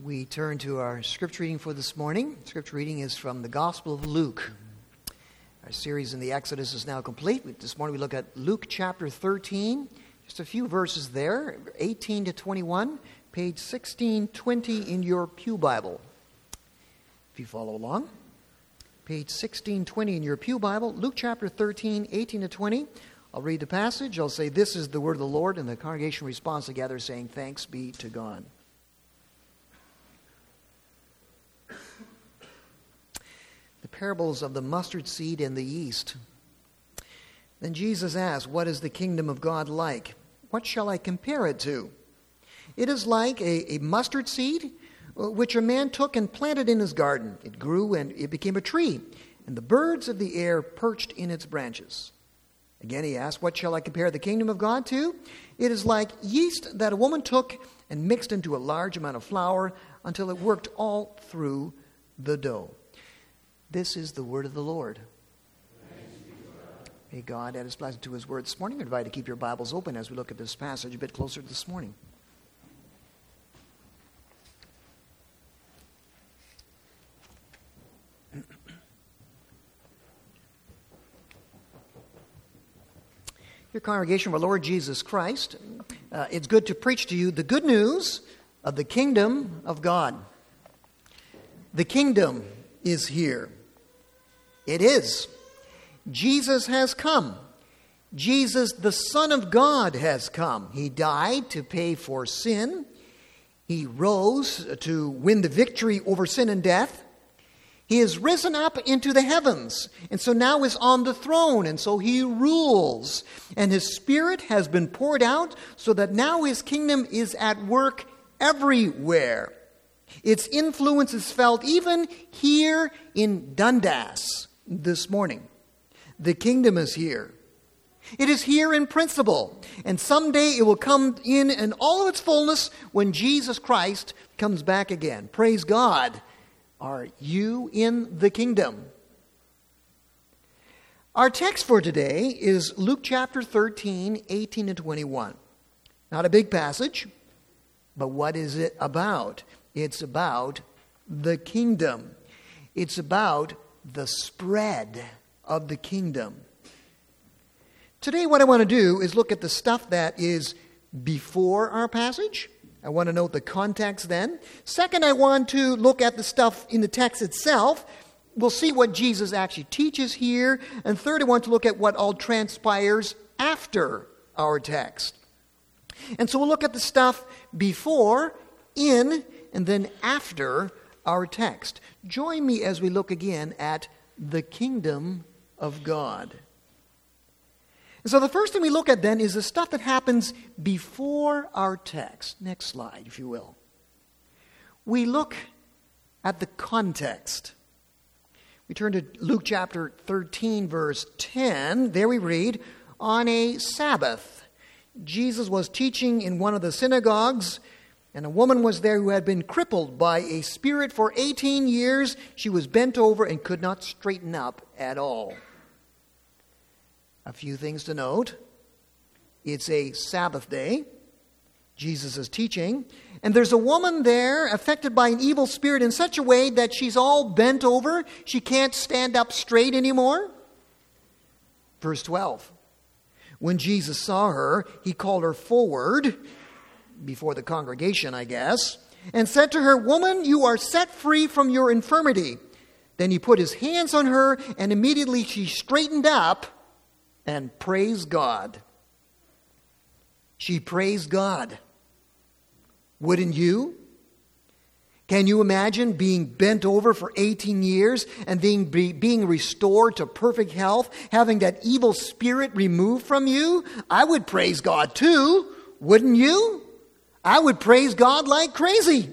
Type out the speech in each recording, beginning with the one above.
We turn to our scripture reading for this morning. Scripture reading is from the Gospel of Luke. Our series in the Exodus is now complete. This morning we look at Luke chapter 13. Just a few verses there, 18 to 21, page 1620 in your pew Bible. If you follow along, page 1620 in your pew Bible, Luke chapter 13, 18 to 20. I'll read the passage. I'll say, "This is the word of the Lord," and the congregation responds together saying, "Thanks be to God." The parables of the mustard seed and the yeast. Then Jesus asked, "What is the kingdom of God like? What shall I compare it to? It is like a mustard seed, which a man took and planted in his garden. It grew and it became a tree, and the birds of the air perched in its branches." Again he asked, "What shall I compare the kingdom of God to? It is like yeast that a woman took and mixed into a large amount of flour until it worked all through the dough." This is the word of the Lord. May God add his blessing to his word this morning. I invite you to keep your Bibles open as we look at this passage a bit closer this morning. Your congregation of our Lord Jesus Christ, it's good to preach to you the good news of the kingdom of God. The kingdom is here. It is. Jesus has come. Jesus, the Son of God, has come. He died to pay for sin. He rose to win the victory over sin and death. He is risen up into the heavens, and so now is on the throne, and so he rules. And his Spirit has been poured out so that now his kingdom is at work everywhere. Its influence is felt even here in Dundas this morning. The kingdom is here. It is here in principle, and someday it will come in all of its fullness when Jesus Christ comes back again. Praise God. Are you in the kingdom? Our text for today is Luke chapter 13, 18 and 21. Not a big passage, but what is it about? It's about the kingdom. It's about the spread of the kingdom. Today what I want to do is look at the stuff that is before our passage. I want to note the context then. Second, I want to look at the stuff in the text itself. We'll see what Jesus actually teaches here. And third, I want to look at what all transpires after our text. And so we'll look at the stuff before, in, and then after our text. Join me as we look again at the kingdom of God. And so the first thing we look at then is the stuff that happens before our text. Next slide, if you will. We look at the context. We turn to Luke chapter 13, verse 10. There we read, "On a Sabbath, Jesus was teaching in one of the synagogues, and a woman was there who had been crippled by a spirit for 18 years. She was bent over and could not straighten up at all." A few things to note. It's a Sabbath day. Jesus is teaching. And there's a woman there affected by an evil spirit in such a way that she's all bent over. She can't stand up straight anymore. Verse 12. When Jesus saw her, he called her forward, before the congregation, I guess, and said to her, "Woman, you are set free from your infirmity." Then he put his hands on her, and immediately she straightened up and praised God. She praised God. Wouldn't you? Can you imagine being bent over for 18 years and being restored to perfect health, having that evil spirit removed from you? I would praise God too, wouldn't you? I would praise God like crazy.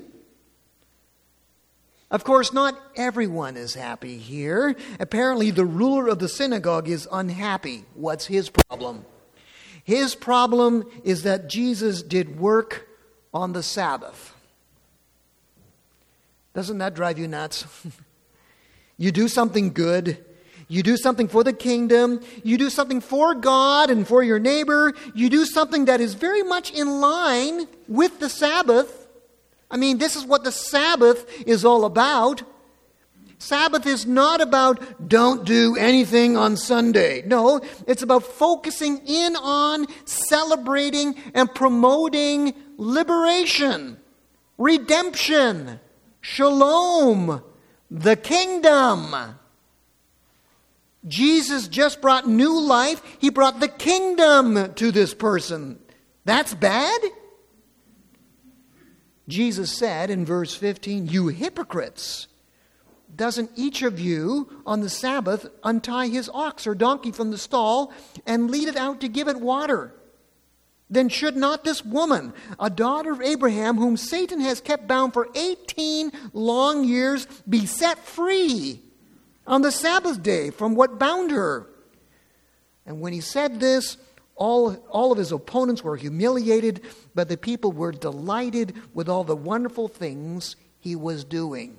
Of course, not everyone is happy here. Apparently, the ruler of the synagogue is unhappy. What's his problem? His problem is that Jesus did work on the Sabbath. Doesn't that drive you nuts? You do something good. You do something for the kingdom. You do something for God and for your neighbor. You do something that is very much in line with the Sabbath. I mean, this is what the Sabbath is all about. Sabbath is not about don't do anything on Sunday. No, it's about focusing in on celebrating and promoting liberation, redemption, shalom, the kingdom. Jesus just brought new life. He brought the kingdom to this person. That's bad? Jesus said in verse 15, "You hypocrites! Doesn't each of you on the Sabbath untie his ox or donkey from the stall and lead it out to give it water? Then should not this woman, a daughter of Abraham, whom Satan has kept bound for 18 long years, be set free on the Sabbath day from what bound her?" And when he said this, all of his opponents were humiliated, but the people were delighted with all the wonderful things he was doing.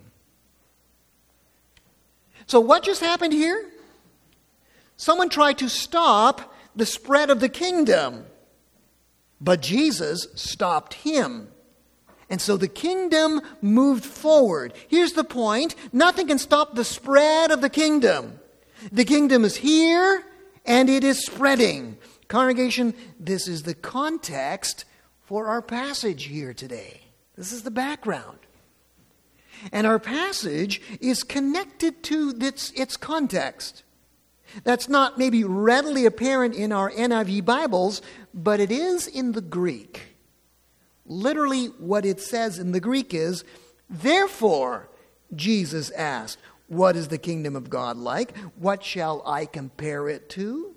So what just happened here? Someone tried to stop the spread of the kingdom, but Jesus stopped him. And so the kingdom moved forward. Here's the point. Nothing can stop the spread of the kingdom. The kingdom is here and it is spreading. Congregation, this is the context for our passage here today. This is the background. And our passage is connected to its context. That's not maybe readily apparent in our NIV Bibles, but it is in the Greek. Literally, what it says in the Greek is, "Therefore, Jesus asked, 'What is the kingdom of God like? What shall I compare it to?'"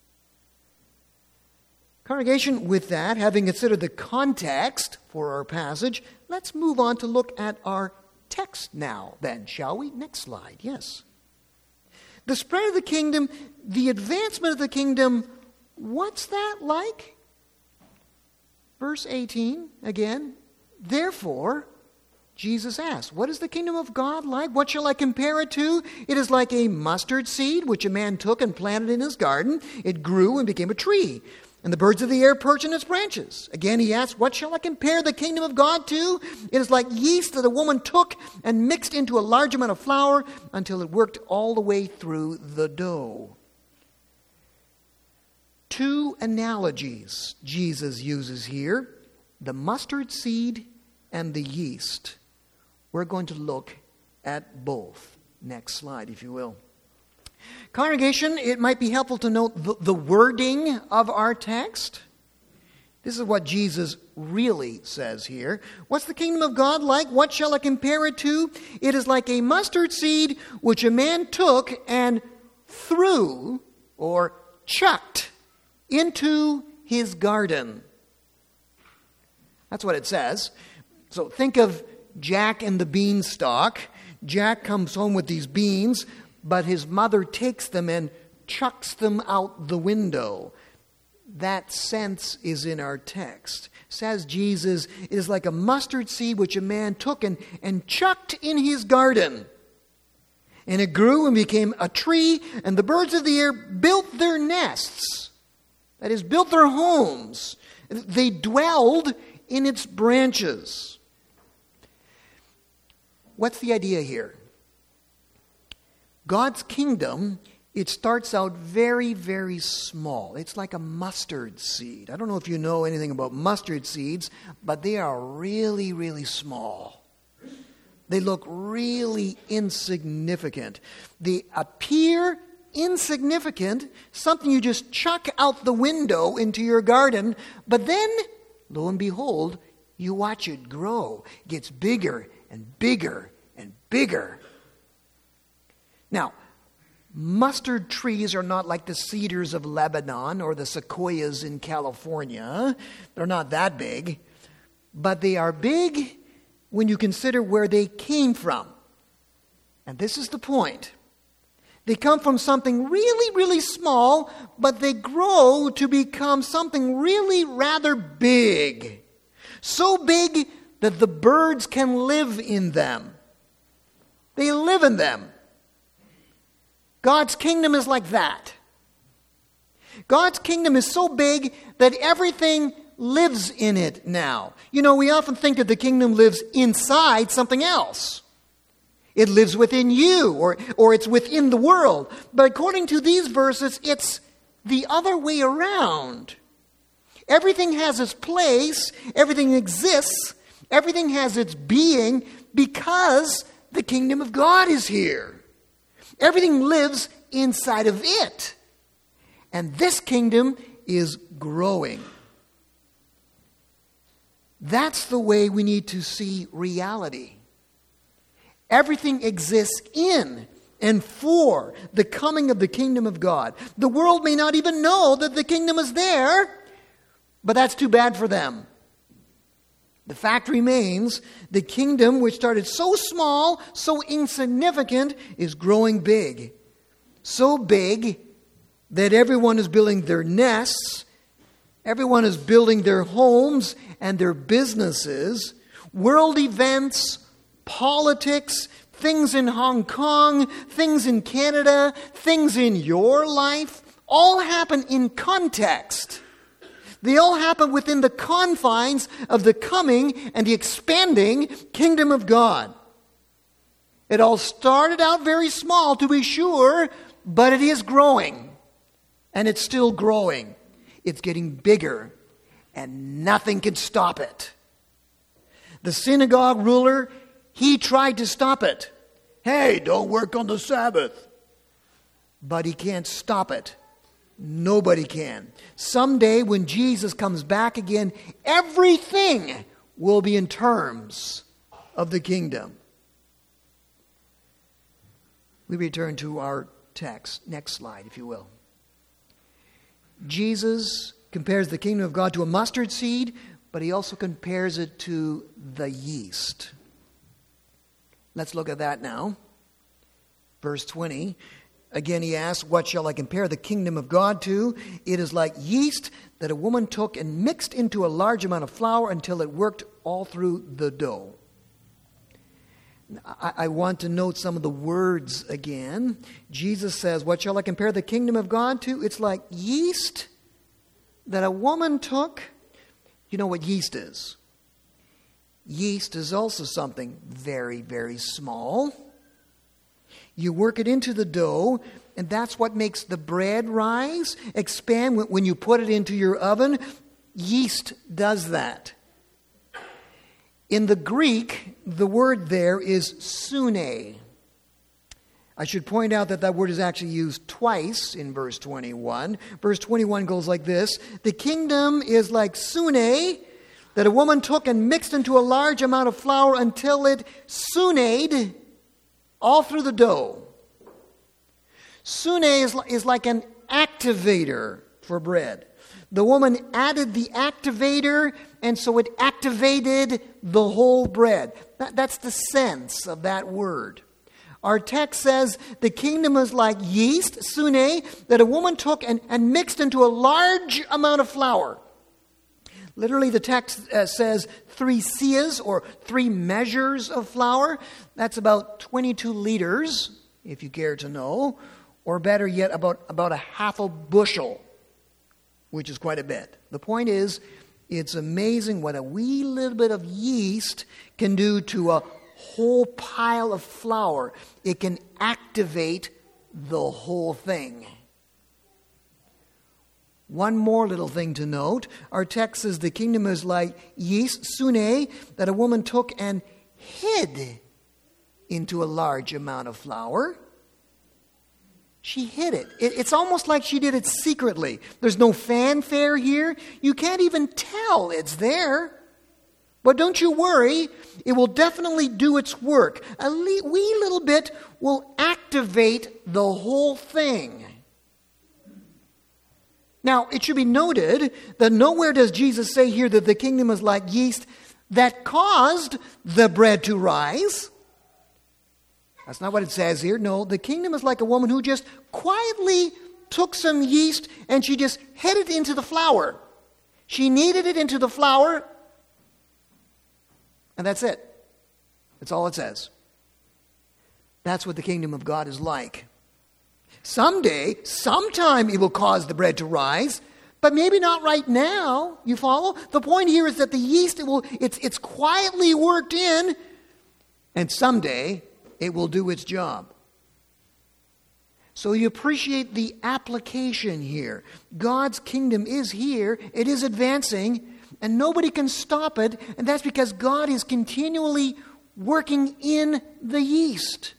Congregation, with that, having considered the context for our passage, let's move on to look at our text now, then, shall we? Next slide, yes. The spread of the kingdom, the advancement of the kingdom, what's that like? Verse 18, again. "Therefore, Jesus asked, 'What is the kingdom of God like? What shall I compare it to? It is like a mustard seed, which a man took and planted in his garden. It grew and became a tree, and the birds of the air perch in its branches.' Again he asked, 'What shall I compare the kingdom of God to? It is like yeast that a woman took and mixed into a large amount of flour until it worked all the way through the dough.'" Two analogies Jesus uses here, the mustard seed and the yeast. We're going to look at both. Next slide, if you will. Congregation, it might be helpful to note the wording of our text. This is what Jesus really says here. "What's the kingdom of God like? What shall I compare it to? It is like a mustard seed which a man took and threw or chucked into his garden." That's what it says. So think of Jack and the beanstalk. Jack comes home with these beans, but his mother takes them and chucks them out the window. That sense is in our text. Says Jesus, it is like a mustard seed which a man took and chucked in his garden. And it grew and became a tree, and the birds of the air built their nests. That is, built their homes. They dwelled in its branches. What's the idea here? God's kingdom, it starts out very, very small. It's like a mustard seed. I don't know if you know anything about mustard seeds, but they are really, really small. They look really insignificant. They appear insignificant, something you just chuck out the window into your garden, but then, lo and behold, you watch it grow. It gets bigger and bigger and bigger. Now, mustard trees are not like the cedars of Lebanon or the sequoias in California. They're not that big. But they are big when you consider where they came from. And this is the point. They come from something really, really small, but they grow to become something really rather big. So big that the birds can live in them. They live in them. God's kingdom is like that. God's kingdom is so big that everything lives in it now. You know, we often think that the kingdom lives inside something else. It lives within you, or it's within the world. But according to these verses, it's the other way around. Everything has its place, everything exists, everything has its being because the kingdom of God is here. Everything lives inside of it. And this kingdom is growing. That's the way we need to see reality. Everything exists in and for the coming of the kingdom of God. The world may not even know that the kingdom is there, but that's too bad for them. The fact remains, the kingdom, which started so small, so insignificant, is growing big. So big that everyone is building their nests, everyone is building their homes and their businesses. World events, politics, things in Hong Kong, things in Canada, things in your life, all happen in context. They all happen within the confines of the coming and the expanding kingdom of God. It all started out very small, to be sure, but it is growing. And it's still growing. It's getting bigger, and nothing can stop it. The synagogue ruler, he tried to stop it. Hey, don't work on the Sabbath. But he can't stop it. Nobody can. Someday when Jesus comes back again, everything will be in terms of the kingdom. We return to our text. Next slide, if you will. Jesus compares the kingdom of God to a mustard seed, but he also compares it to the yeast. Let's look at that now. Verse 20. Again, he asks, what shall I compare the kingdom of God to? It is like yeast that a woman took and mixed into a large amount of flour until it worked all through the dough. I want to note some of the words again. Jesus says, what shall I compare the kingdom of God to? It's like yeast that a woman took. You know what yeast is? Yeast is also something very, very small. You work it into the dough, and that's what makes the bread rise, expand. When you put it into your oven, yeast does that. In the Greek, the word there is sune. I should point out that word is actually used twice in verse 21. Verse 21 goes like this. The kingdom is like sune that a woman took and mixed into a large amount of flour until it suned all through the dough. Sune is like an activator for bread. The woman added the activator, and so it activated the whole bread. That's the sense of that word. Our text says the kingdom is like yeast, sune, that a woman took and mixed into a large amount of flour. Literally, the text says 3 seahs, or 3 measures of flour. That's about 22 liters, if you care to know. Or better yet, about a half a bushel, which is quite a bit. The point is, it's amazing what a wee little bit of yeast can do to a whole pile of flour. It can activate the whole thing. One more little thing to note. Our text says the kingdom is like yeast, sune, that a woman took and hid into a large amount of flour. She hid it. It's almost like she did it secretly. There's no fanfare here. You can't even tell it's there. But don't you worry. It will definitely do its work. A wee little bit will activate the whole thing. Now, it should be noted that nowhere does Jesus say here that the kingdom is like yeast that caused the bread to rise. That's not what it says here. No, the kingdom is like a woman who just quietly took some yeast and she just hid it into the flour. She kneaded it into the flour, and that's it. That's all it says. That's what the kingdom of God is like. Someday, sometime it will cause the bread to rise, But maybe not right now. You follow? The point here is that the yeast, it's quietly worked in, and someday it will do its job. So you appreciate the application here. God's kingdom is here. It is advancing, and nobody can stop it. And that's because God is continually working in the yeast.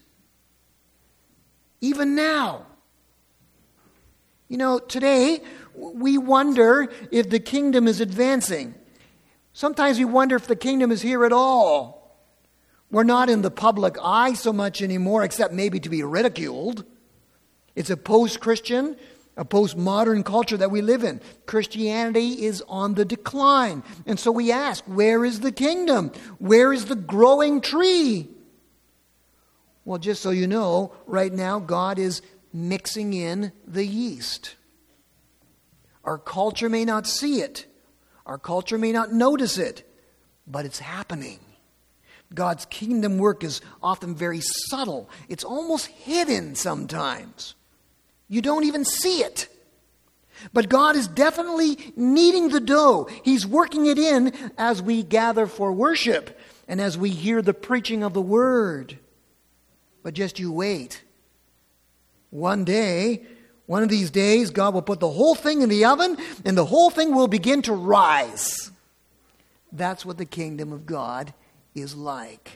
Even now. You know, today we wonder if the kingdom is advancing. Sometimes we wonder if the kingdom is here at all. We're not in the public eye so much anymore, except maybe to be ridiculed. It's a post-Christian, a post-modern culture that we live in. Christianity is on the decline. And so we ask, where is the kingdom? Where is the growing tree? Well, just so you know, right now God is mixing in the yeast. Our culture may not see it. Our culture may not notice it. But it's happening. God's kingdom work is often very subtle. It's almost hidden sometimes. You don't even see it. But God is definitely kneading the dough. He's working it in as we gather for worship and as we hear the preaching of the word. But just you wait. One day, one of these days, God will put the whole thing in the oven and the whole thing will begin to rise. That's what the kingdom of God is like.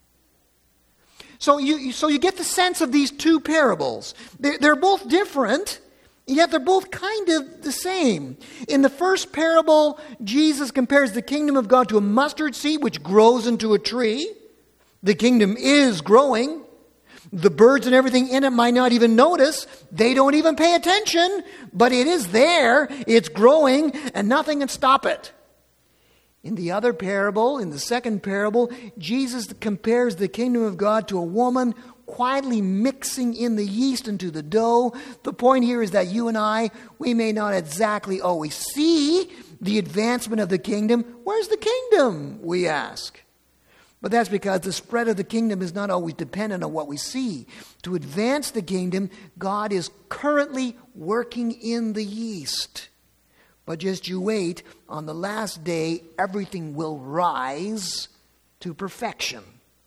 So you get the sense of these two parables. They're both different, yet they're both kind of the same. In the first parable, Jesus compares the kingdom of God to a mustard seed which grows into a tree. The kingdom is growing. The birds and everything in it might not even notice. They don't even pay attention, but it is there. It's growing, and nothing can stop it. In the other parable, in the second parable, Jesus compares the kingdom of God to a woman quietly mixing in the yeast into the dough. The point here is that you and I, we may not exactly always see the advancement of the kingdom. Where's the kingdom, we ask? But that's because the spread of the kingdom is not always dependent on what we see. To advance the kingdom, God is currently working in the yeast. But just you wait, on the last day, everything will rise to perfection.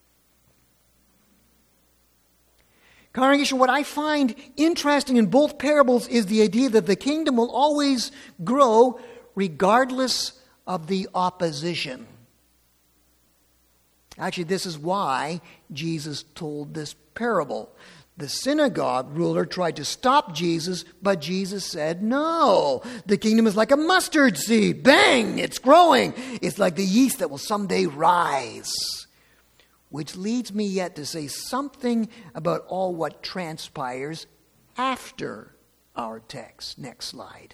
Congregation, what I find interesting in both parables is the idea that the kingdom will always grow regardless of the opposition. Actually, this is why Jesus told this parable. The synagogue ruler tried to stop Jesus, but Jesus said, no, the kingdom is like a mustard seed. Bang, it's growing. It's like the yeast that will someday rise. Which leads me yet to say something about all what transpires after our text. Next slide.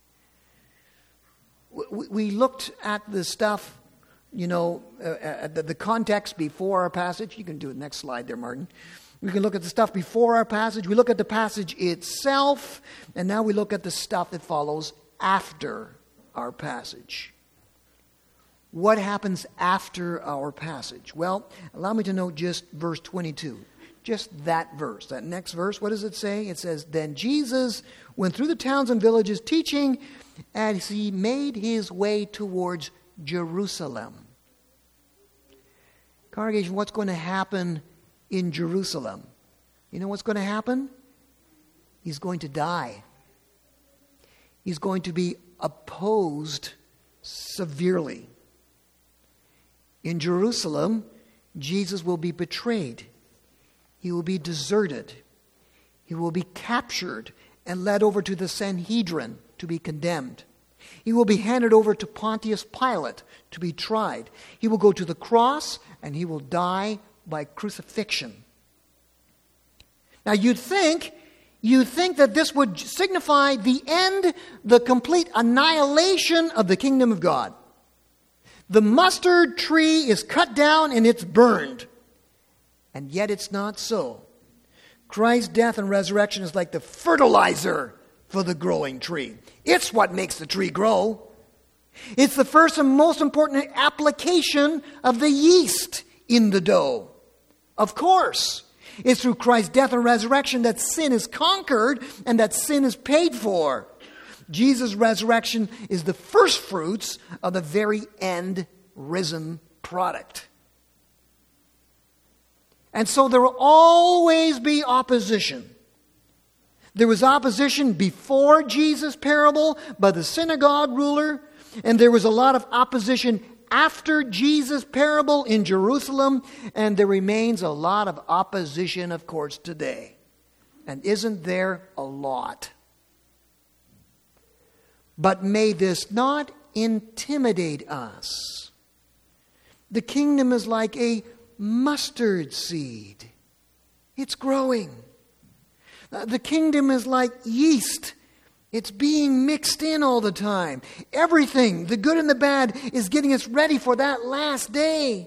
We looked at the stuff, the context before our passage. You can do it next slide there, Martin. We can look at the stuff before our passage. We look at the passage itself. And now we look at the stuff that follows after our passage. What happens after our passage? Well, allow me to note just verse 22. Just that verse. That next verse, what does it say? It says, then Jesus went through the towns and villages teaching as he made his way towards Jerusalem. Congregation, what's going to happen in Jerusalem? You know what's going to happen? He's going to die. He's going to be opposed severely. In Jerusalem, Jesus will be betrayed. He will be deserted. He will be captured and led over to the Sanhedrin to be condemned. He will be handed over to Pontius Pilate to be tried. He will go to the cross and he will die by crucifixion. Now you'd think that this would signify the end, the complete annihilation of the kingdom of God. The mustard tree is cut down and it's burned. And yet it's not so. Christ's death and resurrection is like the fertilizer for the growing tree. It's what makes the tree grow. It's the first and most important application of the yeast in the dough. Of course, it's through Christ's death and resurrection that sin is conquered and that sin is paid for. Jesus' resurrection is the first fruits of the very end risen product. And so there will always be opposition. There was opposition before Jesus' parable by the synagogue ruler, and there was a lot of opposition after Jesus' parable in Jerusalem, and there remains a lot of opposition, of course, today. And isn't there a lot? But may this not intimidate us. The kingdom is like a mustard seed. It's growing. The kingdom is like yeast. It's being mixed in all the time. Everything, the good and the bad, is getting us ready for that last day.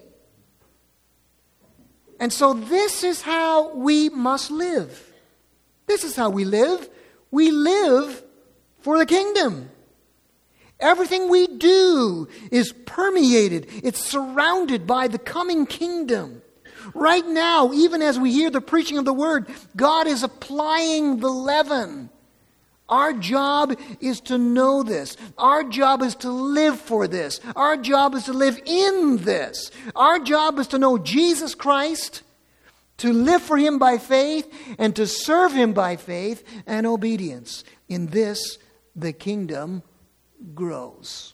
And so this is how we must live. This is how we live. We live for the kingdom. Everything we do is permeated. It's surrounded by the coming kingdom. Right now, even as we hear the preaching of the word, God is applying the leaven. Our job is to know this. Our job is to live for this. Our job is to live in this. Our job is to know Jesus Christ, to live for Him by faith, and to serve Him by faith and obedience. In this, the kingdom grows.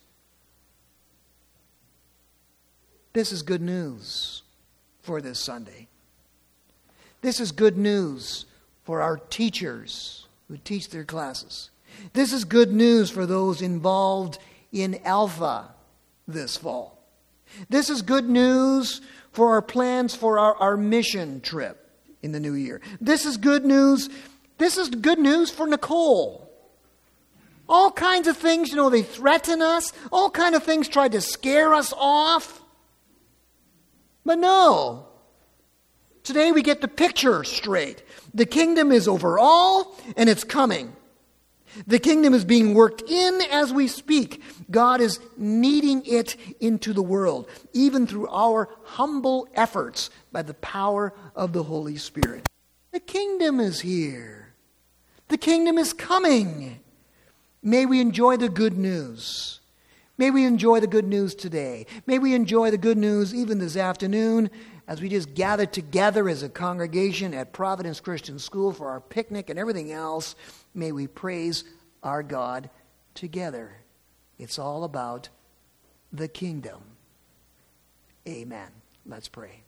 This is good news for this Sunday. This is good news for our teachers who teach their classes. This is good news for those involved in Alpha this fall. This is good news for our plans for our mission trip in the new year. This is good news. This is good news for Nicole. All kinds of things, they threaten us. All kinds of things try to scare us off. But no. Today we get the picture straight. The kingdom is over all, and it's coming. The kingdom is being worked in as we speak. God is kneading it into the world, even through our humble efforts by the power of the Holy Spirit. The kingdom is here. The kingdom is coming. May we enjoy the good news. May we enjoy the good news today. May we enjoy the good news even this afternoon as we just gather together as a congregation at Providence Christian School for our picnic and everything else. May we praise our God together. It's all about the kingdom. Amen. Let's pray.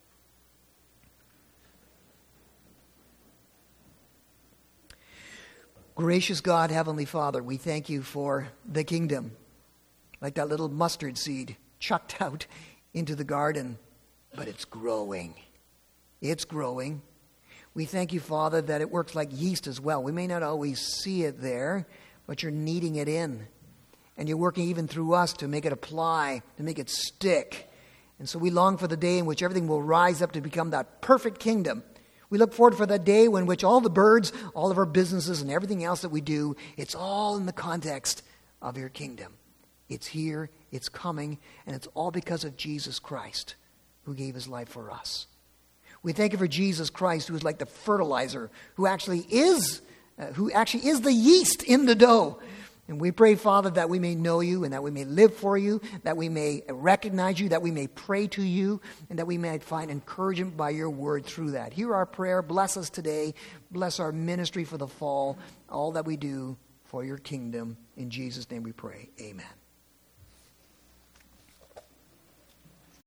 Gracious God, Heavenly Father, we thank you for the kingdom, like that little mustard seed chucked out into the garden, but it's growing. It's growing. We thank you, Father, that it works like yeast as well. We may not always see it there, but you're kneading it in. And you're working even through us to make it apply, to make it stick. And so we long for the day in which everything will rise up to become that perfect kingdom. We look forward for that day in which all the birds, all of our businesses, and everything else that we do, it's all in the context of your kingdom. It's here, it's coming, and it's all because of Jesus Christ, who gave His life for us. We thank you for Jesus Christ, who is like the fertilizer, who actually is the yeast in the dough. And we pray, Father, that we may know you and that we may live for you, that we may recognize you, that we may pray to you, and that we may find encouragement by your word through that. Hear our prayer. Bless us today. Bless our ministry for the fall, all that we do for your kingdom. In Jesus' name we pray. Amen.